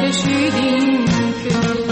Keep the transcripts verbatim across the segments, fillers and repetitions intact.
کشیدیم که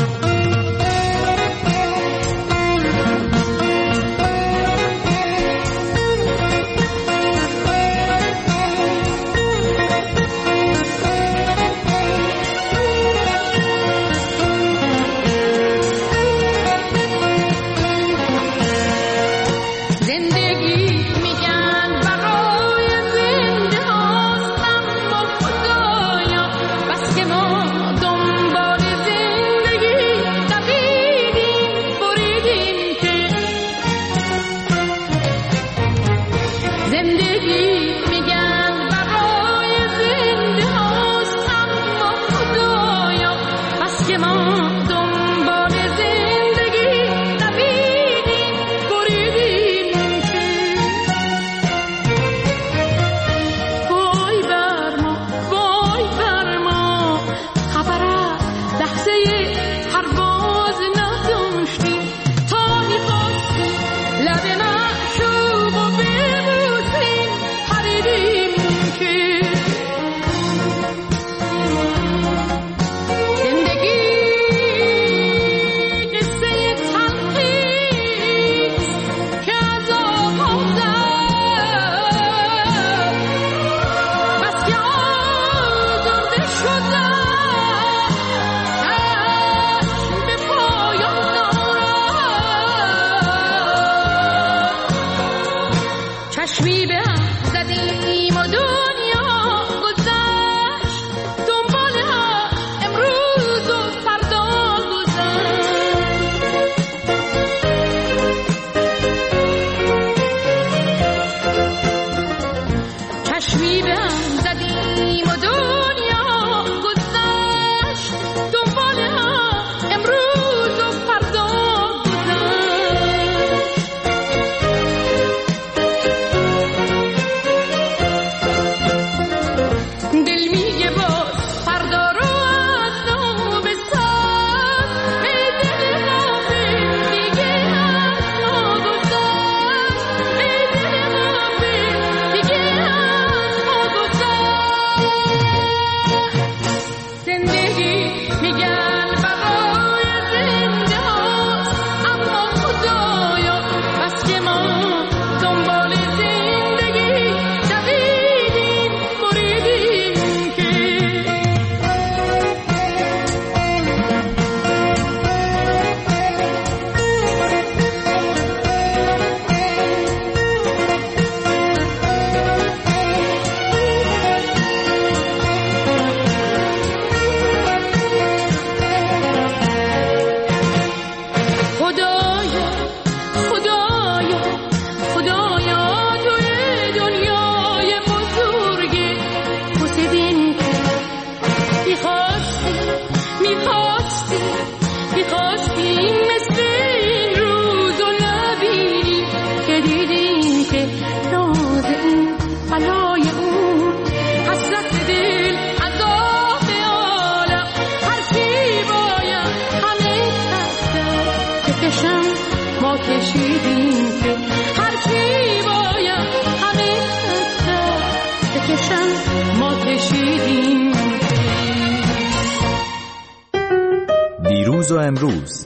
دیروز و امروز،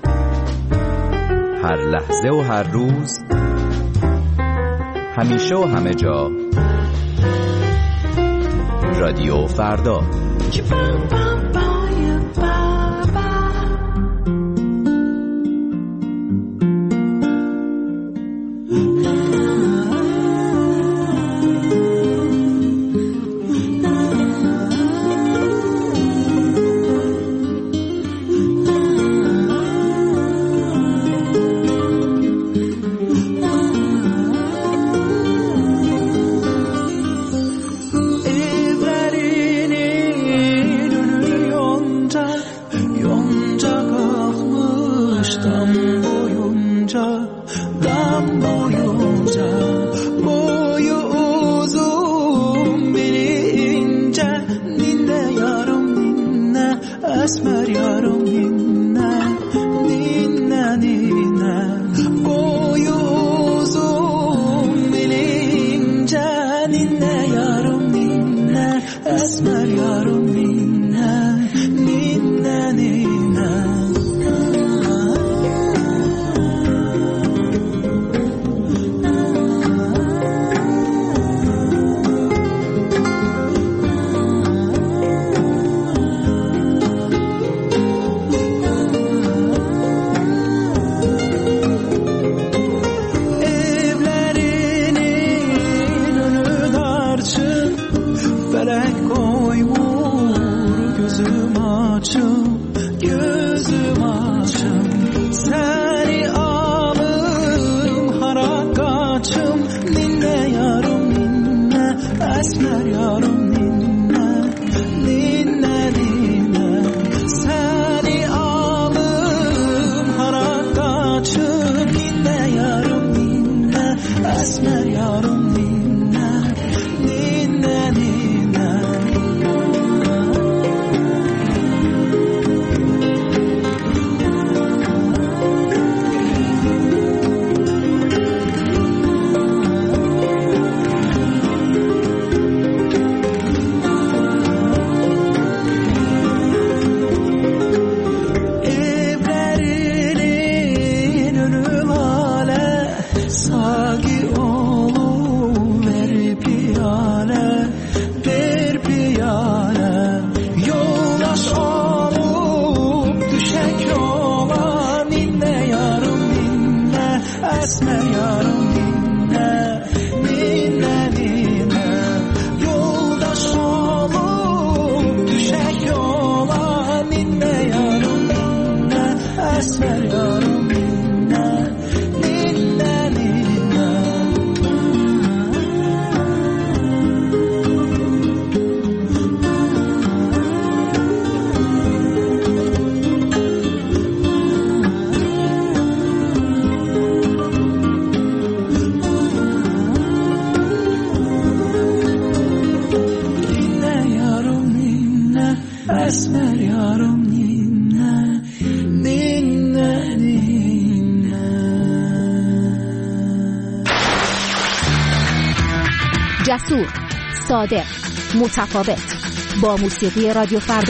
هر لحظه و هر روز، همیشه و همه جا، رادیو فردا. اسمر یارم نینه نینه açım, gözüm açım, seni alım hara kaçım. Ninne yarım ninne, esmer yarım ninne, ninne ninne, seni alım hara kaçım. Ninne yarım ninne, esmer yarım ninne, ninne ninne. جسور، صادق، متفاوت، با موسیقی رادیو فردا.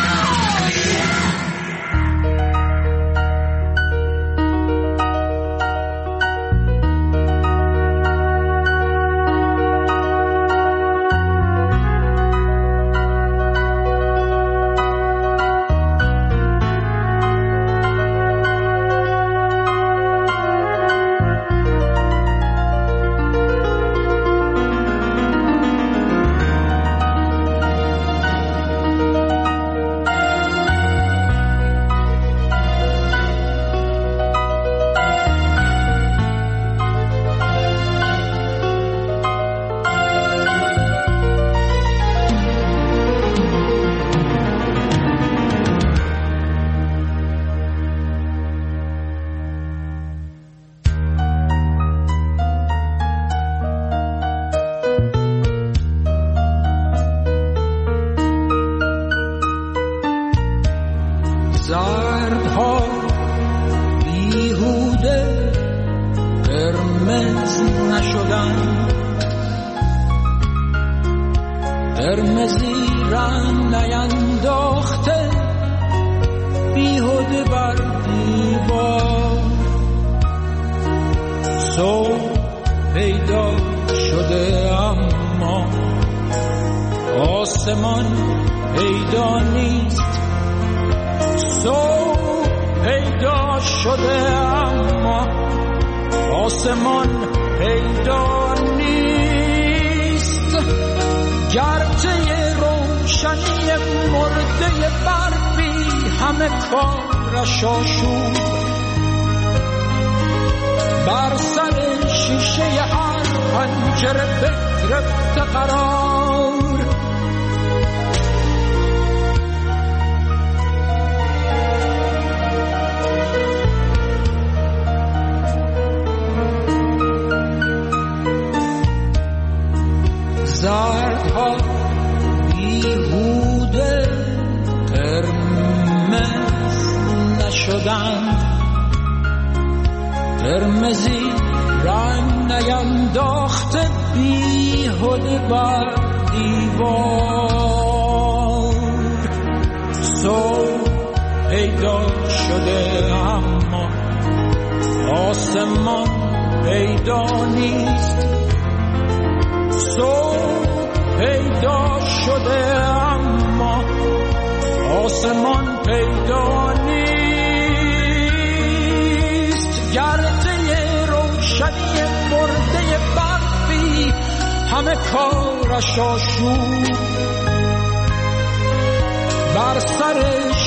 همه کارش آشوب بر سر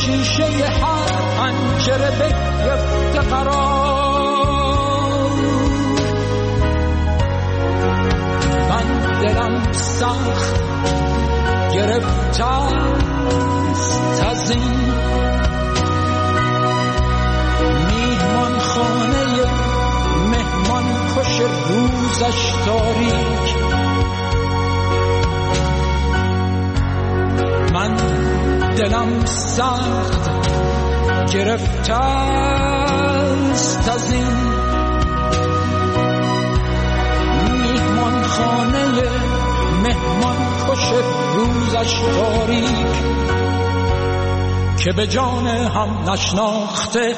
شیشه هر پنجره بگرفته قرار. من دلم سخت گرفته است از این میهمان خانه مهمان کش روزش تاریک. من دلم سخت گرفته است از این میهمان خانه مهمان کش روزش تاریک که به جان هم نشناخته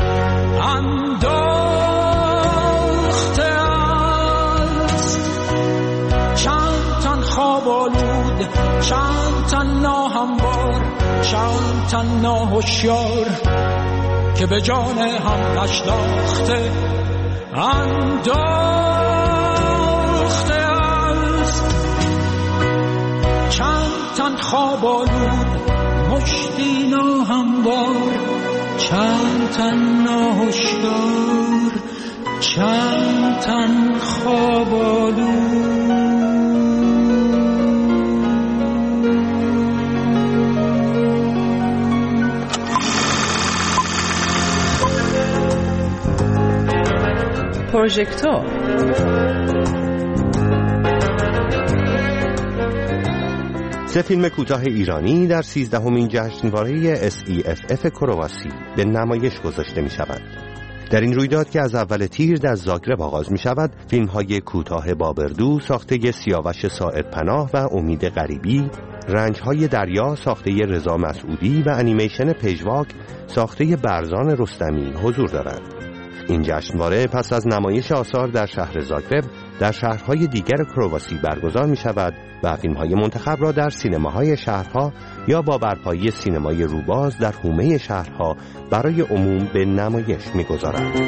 انداخته است. چند تن خواب آلود، چند تن ناهموار، چند تن ناهوشیار که به جان هم نشناخته انداخته است. چند تن خواب آلود، مشتی ناهموار، چند تن ناهوشیار، چند تن خواب آلود. پروژکتور سه فیلم کوتاه ایرانی در سیزدهمین جشنواره اس ای اف اف کرواسی به نمایش گذاشته می شود. در این رویداد که از اول تیر در زاگرب آغاز می شود، فیلم های کوتاه بابردو ساخته سیاوش ساعدپناه و امید غریبی، رنج های دریا ساخته رضا مسعودی و انیمیشن پژواک ساخته برزان رستمی حضور دارند. این جشنواره پس از نمایش آثار در شهر زاگرب در شهرهای دیگر کرواسی برگزار می شود و فیلم‌های منتخب را در سینماهای شهرها یا با برپایی سینمای روباز در حومه شهرها برای عموم به نمایش می گذارند.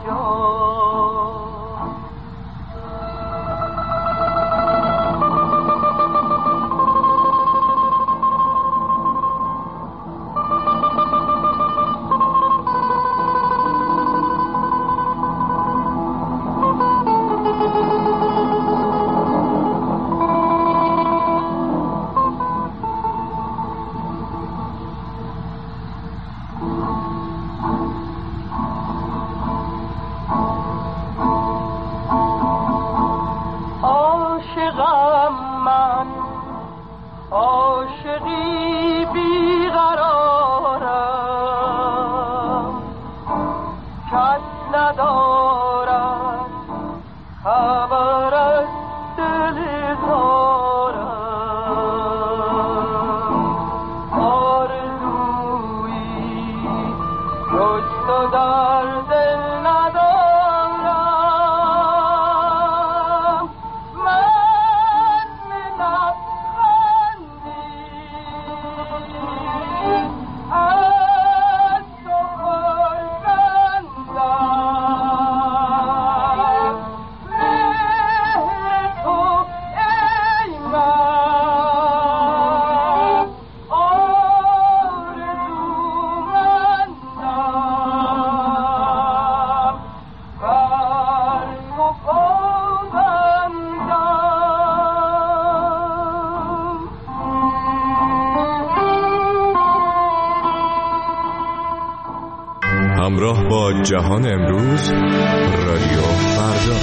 همراه با جهان امروز، رادیو فردا.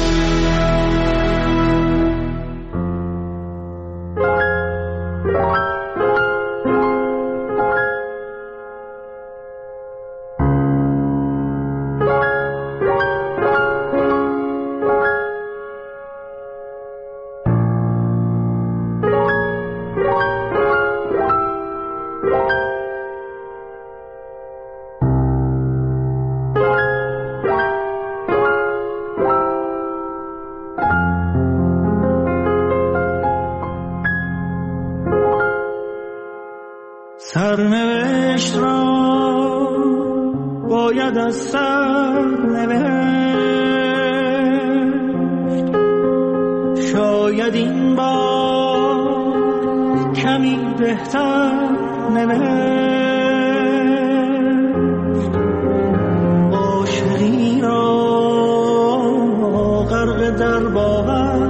سرنوشت را باید از سر نوشت، شاید این بار کمی بهتر نوشت. عاشقی را غرق در باور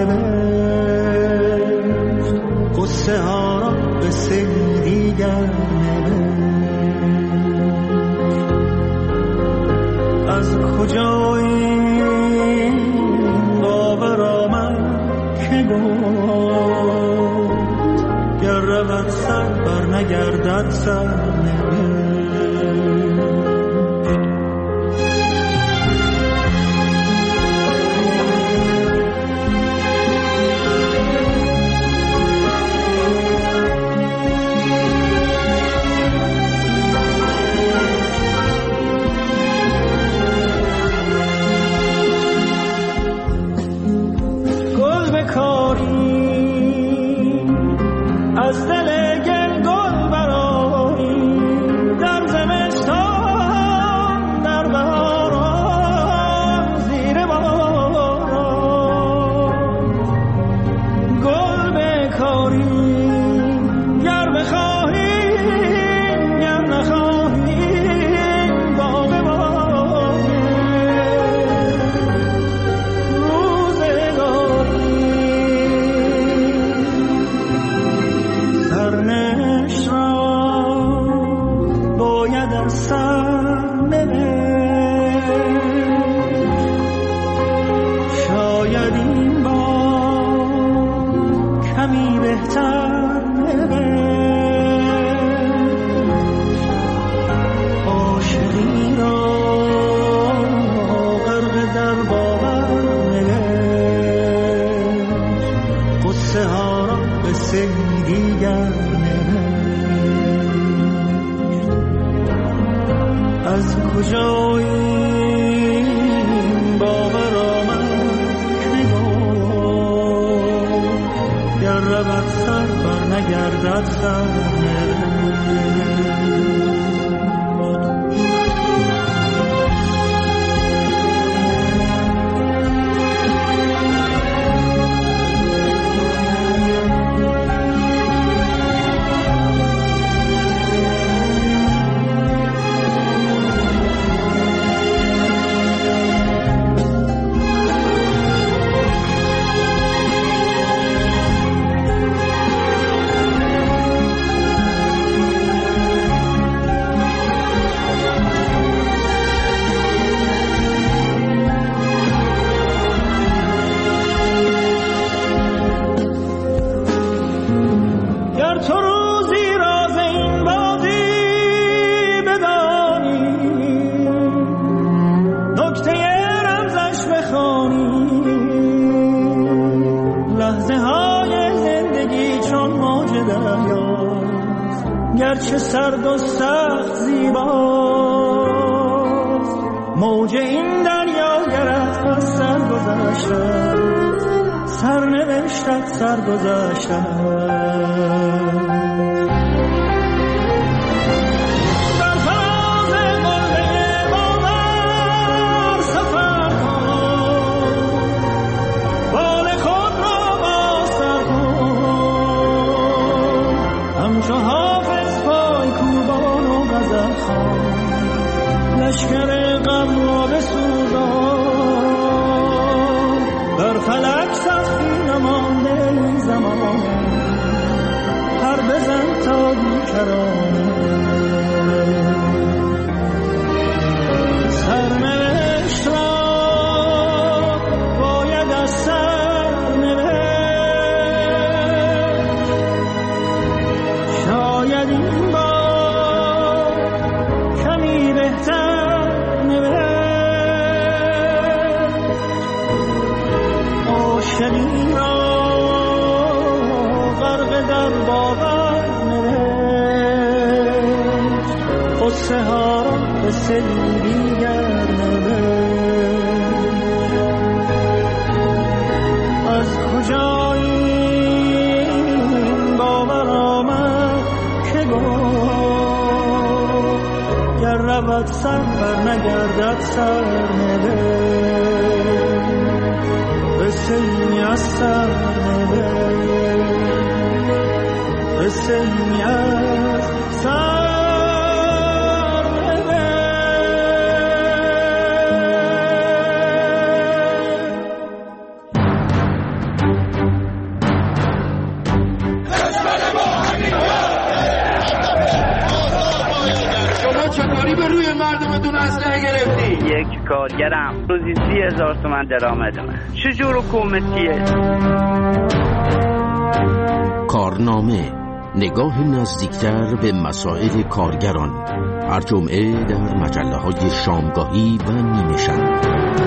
نوشت، قصه ها را به دیگر از کجا این باور آمد که گفت گر رود سر بر نگردد سر از دل گل گل برآیی در زمستان، در بهاران زیر باران. گل بکاری گر بخواهی گر نخواهی باغ باغ سرنوشت را باید از سر نوشت، شاید این بار کمی بهتر نوشت. عاشقی را غرق در باور نوشت، قصه ها را قصه دیگر از کجا این باور آمد که گفت گر رود سر بر نگردد سر. نکته رمزش بخوانی، لحظه های زندگی چون موج دریاست، گرچه سرد و سخت زیباست. موج این دریا گرفت از سر گذشتن، سرنوشتت سر گذشتن. لشکر غم را بسوزان، در فلک سختی نمانده این زمان، پر بزن تا بیکرانه. سرنوشت را باید از سر نوشت، شاید این بار کمی بهتر شنی را غرق در باور نوشت، قصه ها را به سری دیگر نوشت. از کجا این باور آمد که گفت گر رود سر بر نگردد سر نوشت، قصه‌ای از سر نوشت، قصه‌ای از سر شما چطوری به روی مردمتون اسلحه گرفتی؟ یک کارگرم روزی سی هزار تومن درآمدمه. چجور حکومتیه؟ کارنامه، نگاه نزدیکتر به مسائل کارگران، هر جمعه در مجله های شامگاهی و نیمه شب.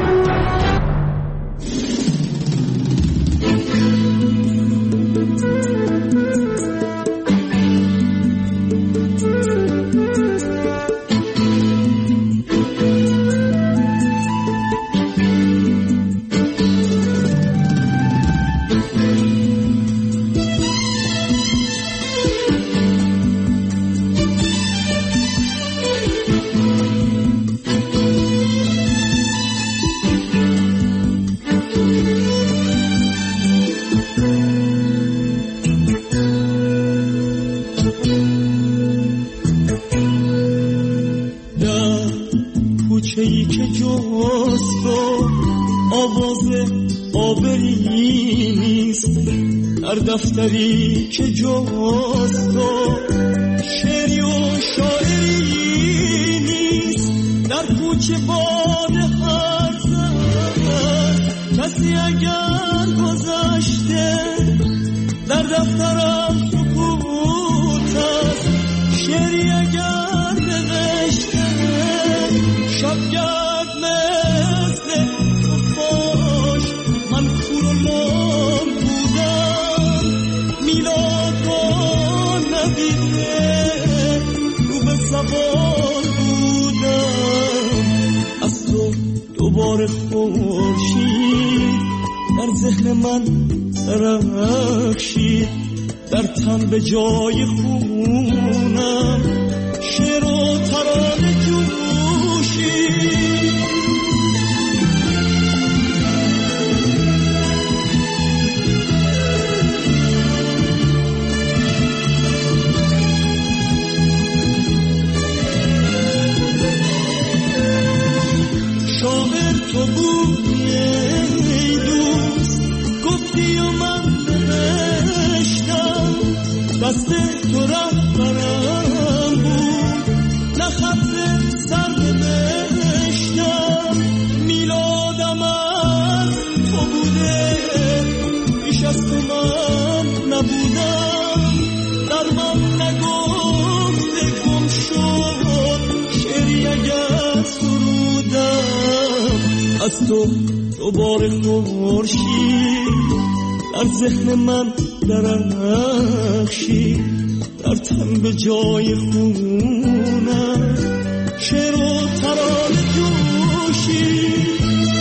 کوچه‌ای که جست و آواز آبری نیست، در دفتری که جست و شعری و شاعری نیست، در کوچه باد هر زد کسی اگر گذشته، در دفترم سکوت است شعری اگر نوشته، شبگرد مثل خفاش من کور و لام بودم، میلاد را ندیده رو به زبان بودم، از تو دوباره خورشید در ذهن من درخشید، در تن به جای خونم شعر و ترانه جوشید. شاعر تو بودی ای دوست، گفتی و من نوشتم، دست تو رهبرم بود، نه خط سر نوشتم، میلادم از تو بوده، پیش از تو من نبودم، در من نگفته گم شد، شعری اگر سرودم از تو دوباره خورشید در ذهن من درخشید، در تن به جای خونم شعر و ترانه جوشید.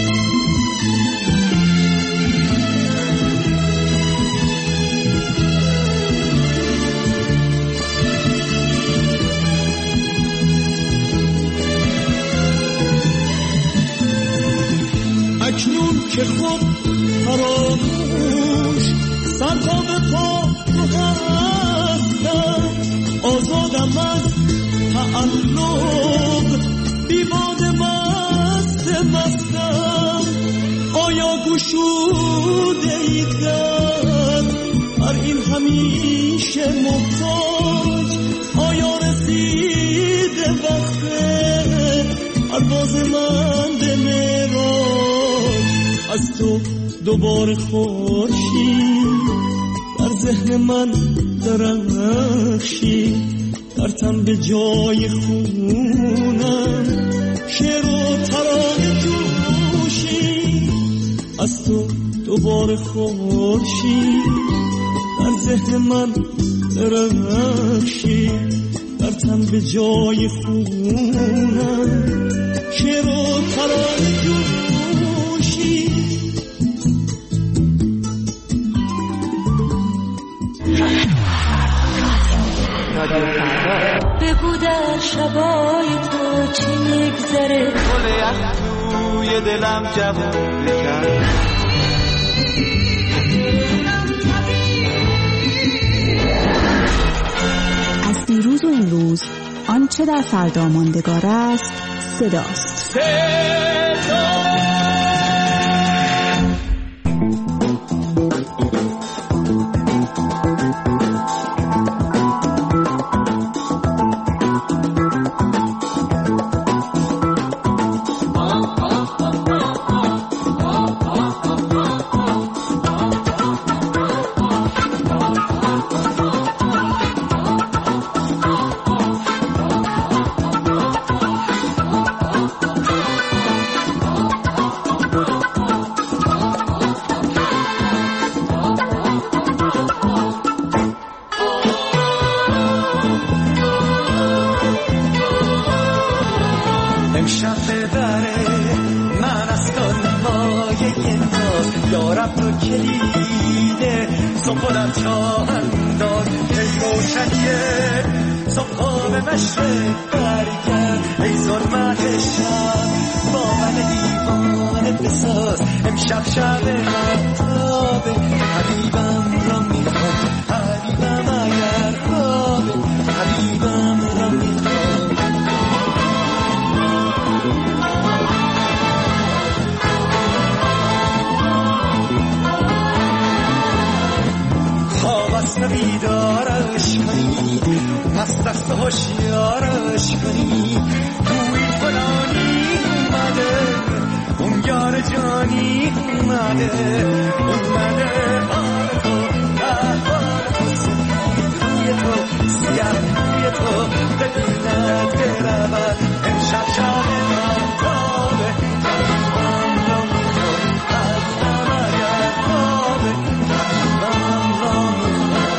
اکنون که خود فراموش سر تا به پا تو هستم، آزادم از تعلق بی باد مست مستم. آیا گشوده ای در بر این همیشه محتاج؟ آیا رسیده وقت پرواز من به معراج؟ از تو دوباره خورشید در ذهن من درخشید، در تن به جای خونم شعر و ترانه جوشید. از تو دوباره خورشید در ذهن من درخشید، در تن به جای خونم شعر و ترانه جوشید. بگو در شبای تو چی میگذره، گل یخ توی دلم جوونه کرد. از دیروز و امروز آنچه در فردا ماندگار است صداست. صدا بیدارش کنی، مست است و هوشیارش کنی. گویی فلانی اومده، اون یار جانی اومده، اومده حال تو، احوال تو، سفید روی تو، سیاه روی تو، ببیند برود امشب شب مهتابه. قلبم را میخواد، قلبم اگر خوابه، قلبم را میخواد.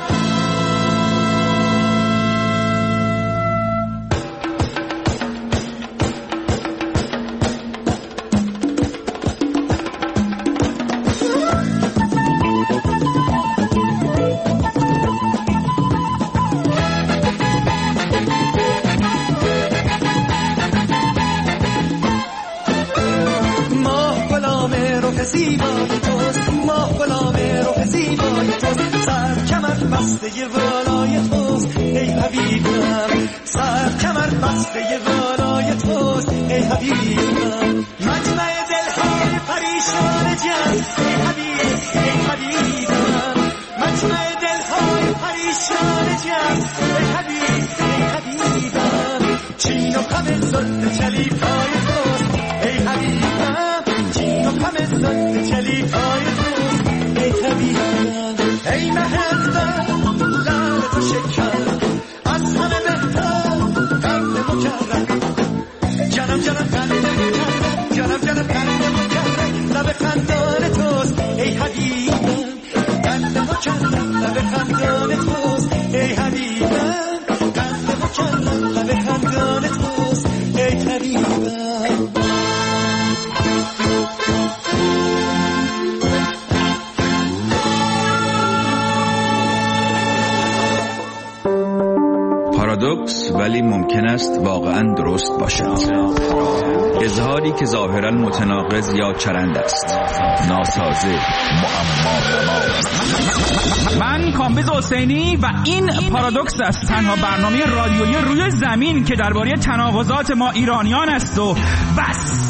زیبای توست، ماه غلام روح زیبای توست، سر کمر بسته والای توست ای حبیبم، سر کمر بسته والای توست ای حبیبم. مجمع دلهای پریشان جان ای حبیب، ای حبیبم، مجمع دلهای پریشان جان ای حبیب، ای حبیبم. چین و خم زلف چلیپای توست ای حبیبم، چین و خم زلف چلیپای توست ای حبیبم. ای مهربان لعل تو شکر از همه بهتر قلب مکرم، جانم جانم قلب مکرم، جانم جانم قلب ولی ممکن است واقعا درست باشد. اظهاری که ظاهرا متناقض یا چرند است، ناسازه، معما. من کامبیز حسینی و این پارادوکس است، تنها برنامه رادیویی روی زمین که درباره تناقضات ما ایرانیان است و بس.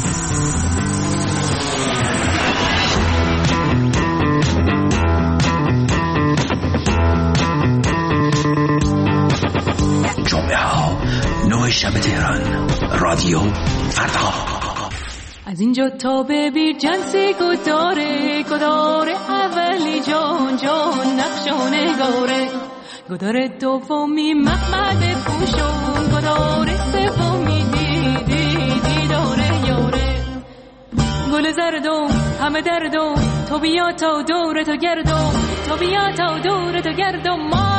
جمعه ها نه شب تهران، رادیو فردا. از اینجا تا ببیر جنسی گداره گداره، اولی جان جان نقش و نگاره، گداره دومی محمد پوشون، گداره سومی دیدی دیداره یاره، گل زردو همه دردو، تو بیا تا دور تو گردو، تو بیا تا دور تو گردو ما.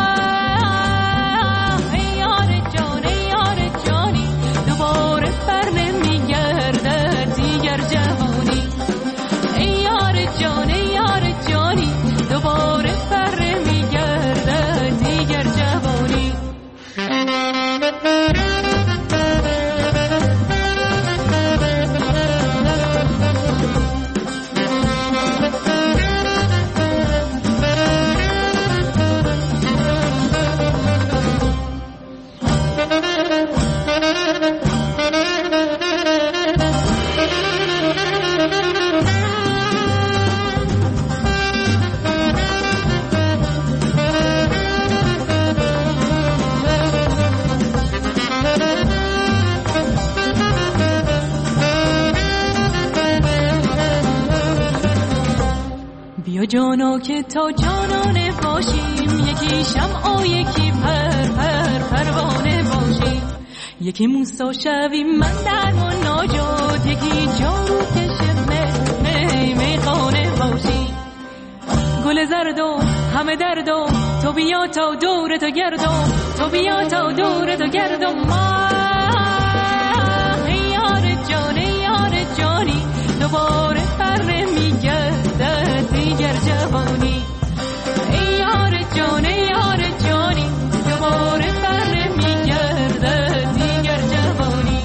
ای یار جان ای یار جانی، دوباره بر نمیگرده دیگر جوانی. ای یار جان ای یار جانی، دوباره بر نمیگرده دیگر جوانی. بیا جانا که تا جانانه باشیم، یکی شمع و یکی پر پر پروانه باشیم، یکی موسا شویم من در و ناجات، یکی جارو کشه می می خانه باشیم. گل زردو همه دردو، تو بیا تا دور تو گردو، تو بیا تا دور تو گردو ما. ای یار جان ای یار جانی، دوباره بر نمیگرده دیگر جوانی. ای یار جان ای یار جانی، دوباره بر نمیگرده دیگر جوانی.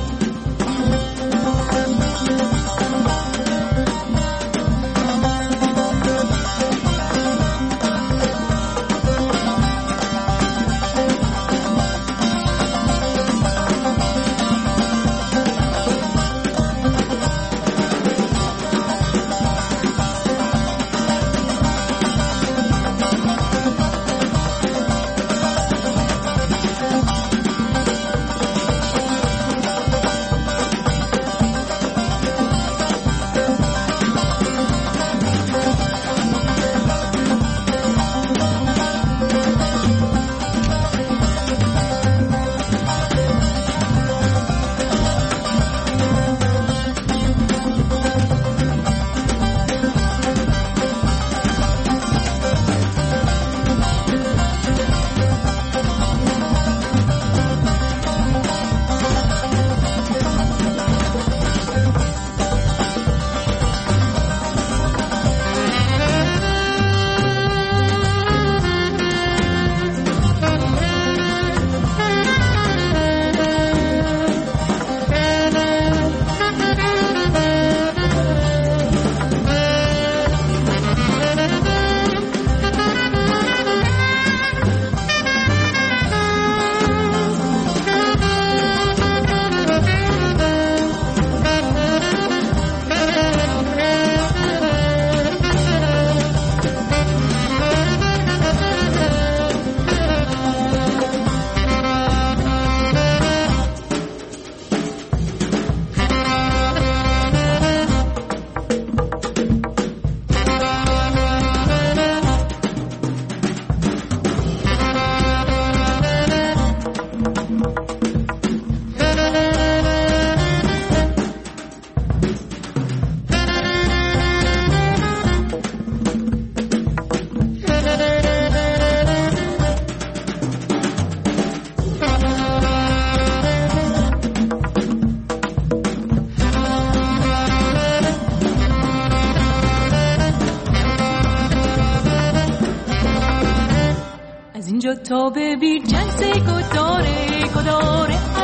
تا ببین جنس گداره گداره،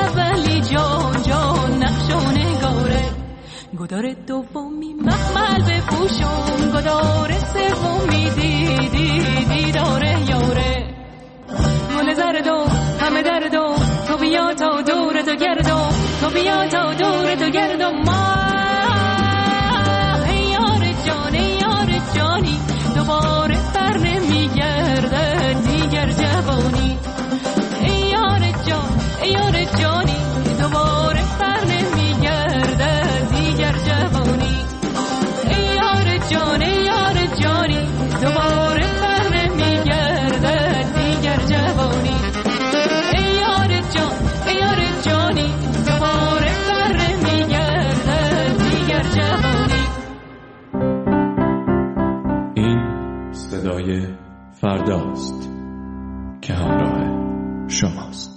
جان جان نقش و نگاره. گدار دومی مخمل بپوشم، گدار سومی دیدی دیداره یاره. گل زردو همه دردو تو بیا تا دور تو گردو، تو بیا تا دور تو گردو. ما ای یار جان ای یار جانی، دوباره بر نمیگرده دیگر جوانی. ای یار جان ای یار جانی، دوباره بر نمیگرده دیگر جوانی. ای یار جان ای یار جانی، دوباره بر نمیگرده دیگر جوانی. ای یار جان ای یار جانی، دوباره بر نمیگرده دیگر جوانی. این صدای فرداست که همراه شماست.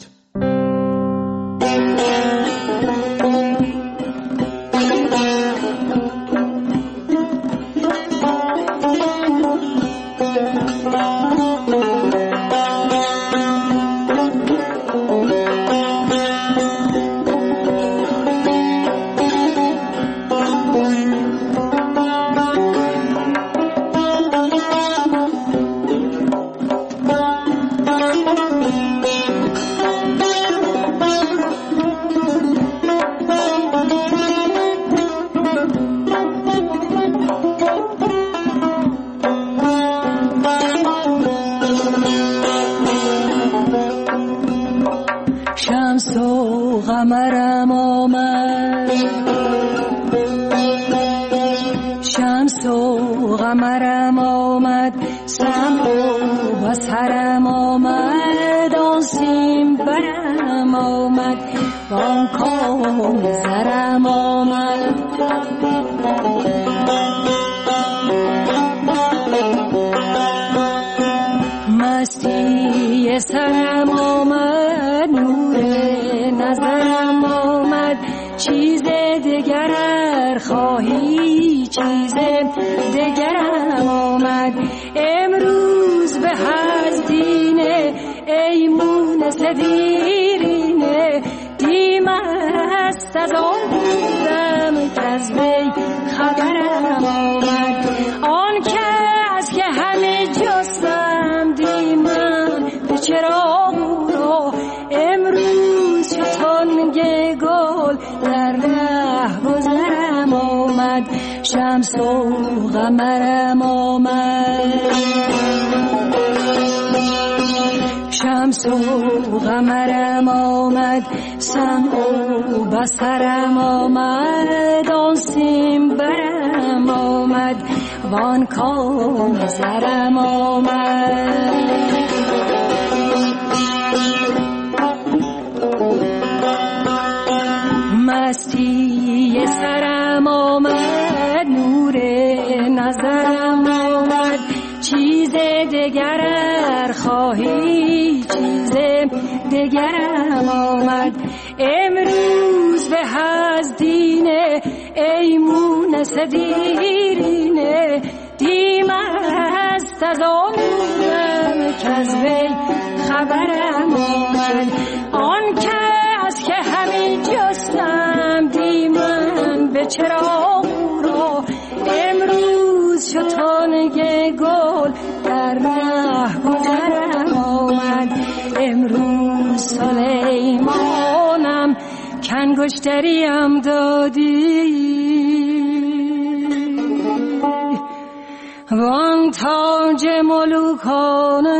شمس و قمرم آمد، شمس و قمرم آمد، سم و بصرم آمد، آن سیم برم آمد، وان کام زرم آمد. مستی سرم آمد، نور نظرم آمد، چیز دگر ار خواهی چیز دگرم آمد. امروز به از دینه ای مونس دیرینه، دیم است از آن بودم که از وی خبرم آمد. آن کس که همه جستم دیمم به چراغ را، امروز چتانگ گل در ره گذرم آمد. شمس و قمرم آمد، شمس و قمرم آمد، سمع و بصرم آمد، آن سیم برم آمد، وان کام زرم آمد. مستی سرم آمد، نور نظرم آمد، چیز دگر ار خواهی چیز دگرم آمد. امروز به از دینه ای مونس دیرینه، دیم است از آن بودم که از وی خبرم آمد. آن کس که همین جستم دیمم به چراغ را، امروز شتانگ گل در ره گذرم آمد. امروز سلیمانم کنگشتریم دادی، وان تاج ملوکانه.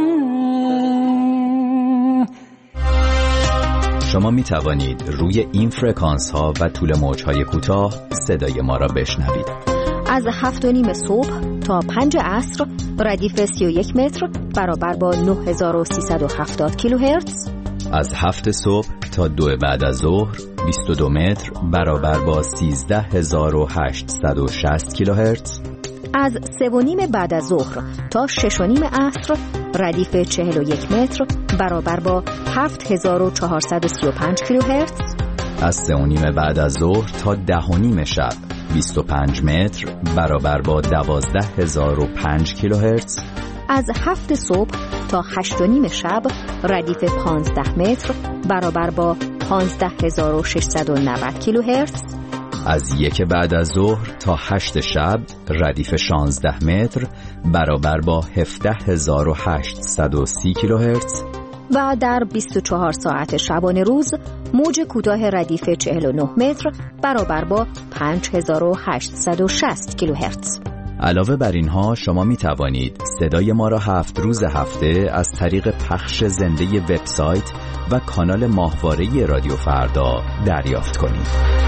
شما می توانید روی این فرکانس ها و طول موج های کوتاه صدای ما را بشنوید. از هفت و نیم صبح تا پنج عصر ردیف سی و یک متر برابر با نه هزار و سیصد و هفتاد کیلوهرتز. از هفت صبح تا دو بعد از ظهر بیست و دو متر برابر با سیزده هزار و هشتصد و شصت کیلوهرتز. از سه و نیم بعد از ظهر تا شش و نیم عصر ردیف چهل و یک متر برابر با هفت هزار و چهارصد و سی و پنج کیلوهرتز. از سه و نیم بعد از ظهر تا ده و نیم شب بیست و پنج متر برابر با دوازده هزار و پنج کیلوهرتز. از هفت صبح تا هشت و نیم شب ردیف پانزده متر برابر با پانزده هزار و ششصد و نود کیلوهرتز. از یک بعد از ظهر تا هشت شب ردیف شانزده متر برابر با هفده هزار و هشتصد و سی کیلوهرتز و در بیست و چهار ساعت شبانه روز موج کوتاه ردیف چهل و نه متر برابر با پنج هزار و هشتصد و شصت کیلوهرتز. علاوه بر اینها شما می توانید صدای ما را هفت روز هفته از طریق پخش زنده وبسایت و کانال ماهواره رادیو فردا دریافت کنید.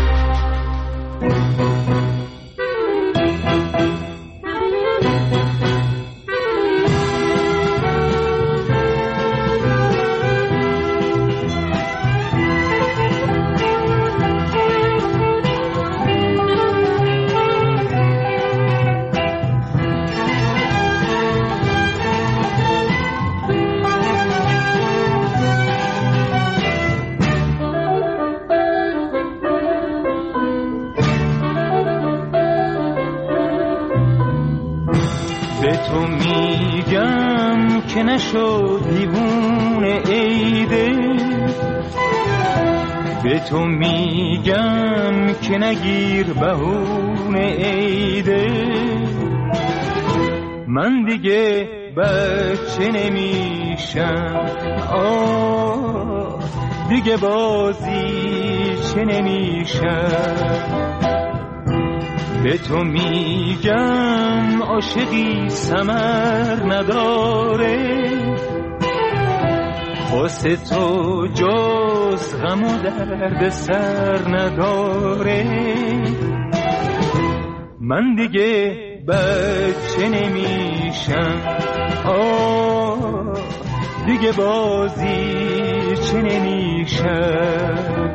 تو میگم که نشد دیوونه ایده، به تو میگم که نگیر بهونه ایده، من دیگه بچه نمیشم، آه دیگه بازی چه نمیشم. به تو میگم عاشقی ثمر نداره، واسه تو جز غم و درد سر نداره، من دیگه بچه نمیشم، آه دیگه بازی چه نمیشم.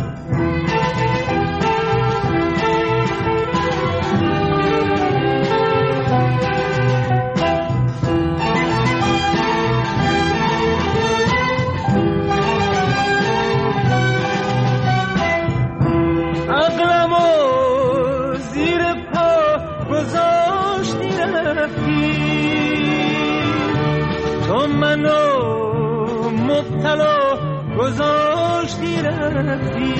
تو منو مبتلا گذاشتی رفتی،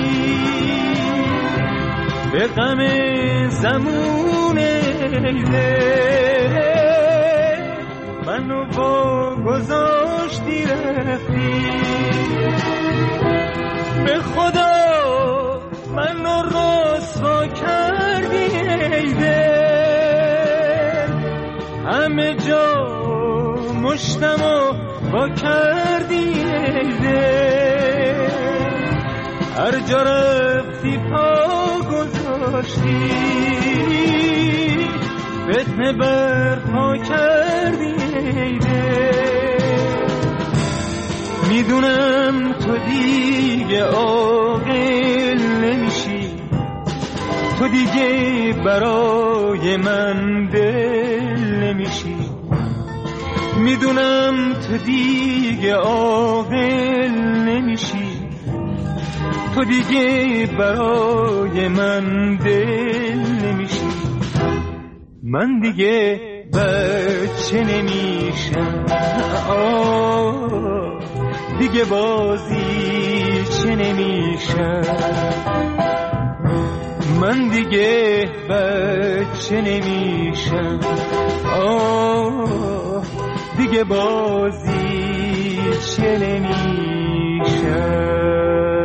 به غم زمون ایده منو با گذاشتی رفتی، به خدا منو رسوا کردی ایده، همه جا مشتمو با کردی ایده، هر جا رفتی پا گذاشتی، فتنه بر پا کردی ایده. میدونم تو دیگه عاقل نمیشی، تو دیگه برای من دل نمیشی، میدونم تو دیگه عاقل نمیشی، تو دیگه برای من دل نمیشی، من دیگه بچه نمیشم، آه دیگه بازی چه نمیشم، من دیگه بچه نمیشم، آه دیگه بازی چه نمیشم.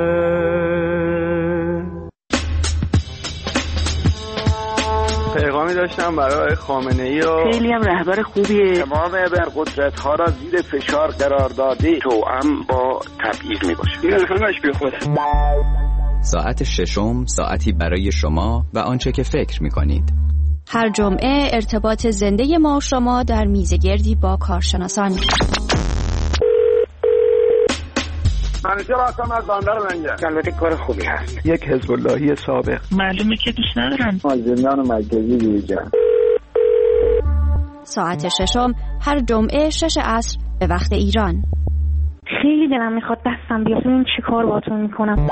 پیغامی داشتم برای خامنه‌ای و خیلی هم رهبر خوبیه، تمام ابرقدرت ها را زیر فشار قرار داده، توأم با تبعیض میباشه، این همش بی خوده. ساعت ششم ساعتی برای شما و آنچه که فکر میکنید. هر جمعه ارتباط زنده ما و شما در میزگردی با کارشناسان. منیجر هستم از بندر لنگر. البته کار خوبی هست. یک حزب اللهی سابق. معلومه که دوست ندارم. از زندان مرکزی بیرون. ساعت ششم هر جمعه شش عصر به وقت ایران. خیلی دلم میخواد دستم بیاد ببینم چی کار باهاتون میکنم.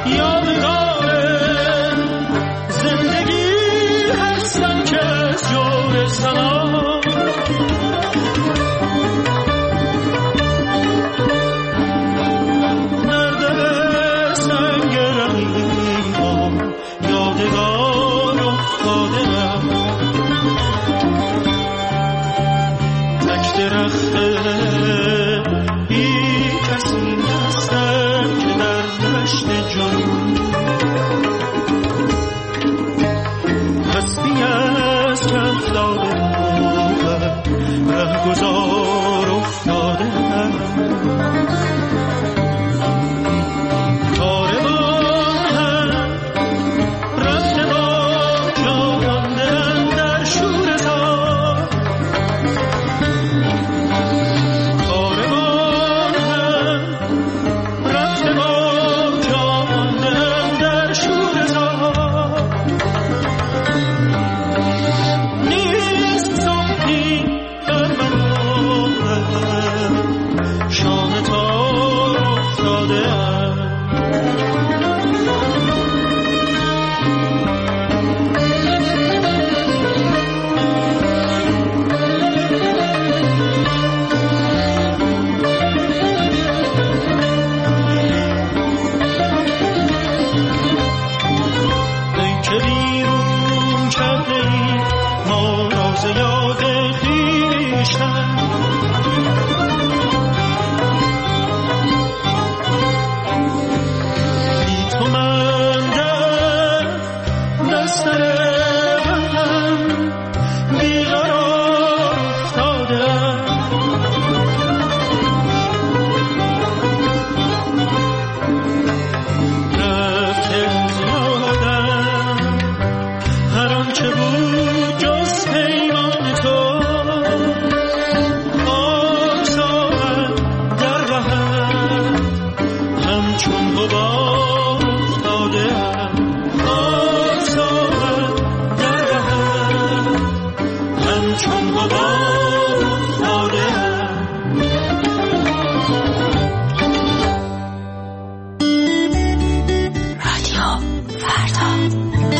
یادگار زندگی هستم که از جور سلام در دل سنگ رقیبم یادگار افتادم تک درخت بی کسی هستم که در دشت جنون هستی از چند داده ره گذار افتاده کاروان هم رفته با جا ماندن در شور زار کاروان هم رفته با جا ماندن در شور زار نیست صبحی در منام شام تار افتاده ای که بیرون کرده ای ما راز یاد خویشتن بی تو من در بستر غم بیقرار افتادم رفته یادم هر آنچه بود جز پیمان تو آسان در رهم همچون غبار افتادم آسان در رهم همچون غبار افتادم رادیو فردا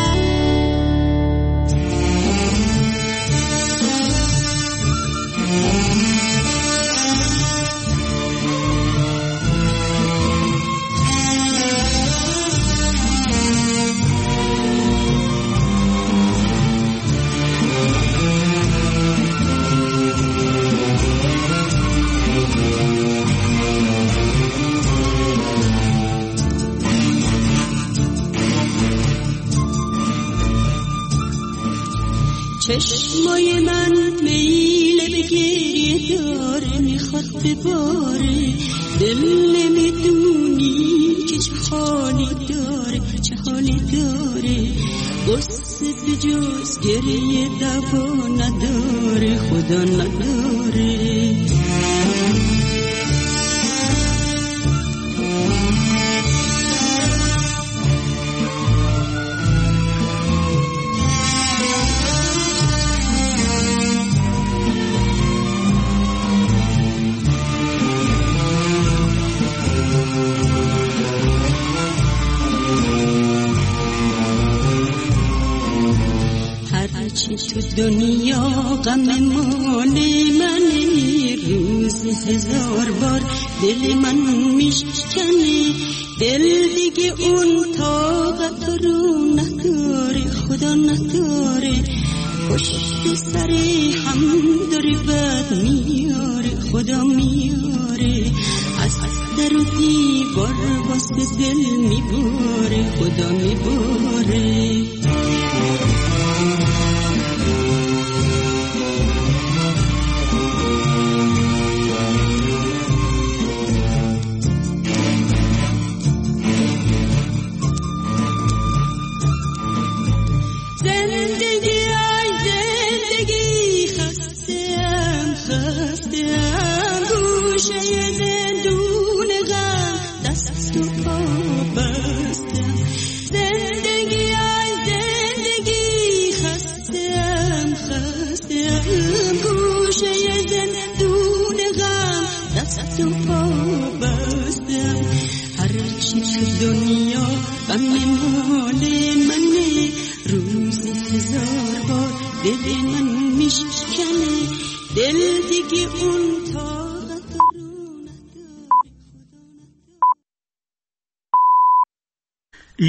چشمای من میل به گریه داره میخواد بباره دل نمیدونی که چه حالی داره چه حالی داره قصه به جز گریه دوا نداره خدا نداره هرچی تو دنیا غم مال من روز هزار بار دل من میشکنه دل دیگه اون طاقت رو نداره خدا نداره پشت سر هم داره بد میاره خدا میاره از در و دیوار واسه دل میباره خدا میباره زندگی غم مال منه، روزی هزار بار دل من میشکنه، دل دیگه اون تا